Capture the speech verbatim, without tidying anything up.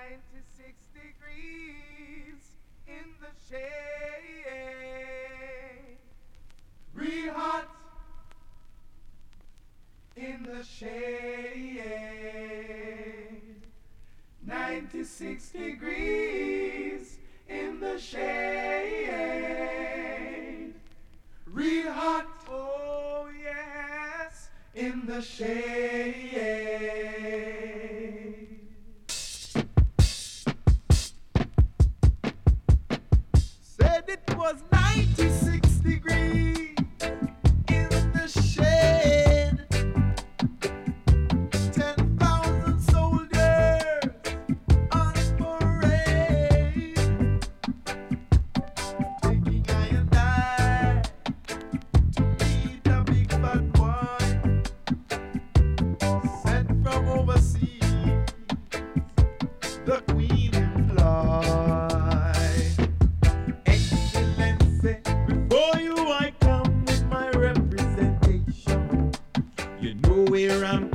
ninety-six degrees in the shade. Real hot in the shade. ninety-six degrees in the shade. Real hot, oh yes, in the shade. Said it was ninety-six degrees in the shade. Ten thousand soldiers on parade, taking I and I to meet a big bad boy sent from overseas, the Queen employ. Excellency, before you I come with my representation. You know where I'm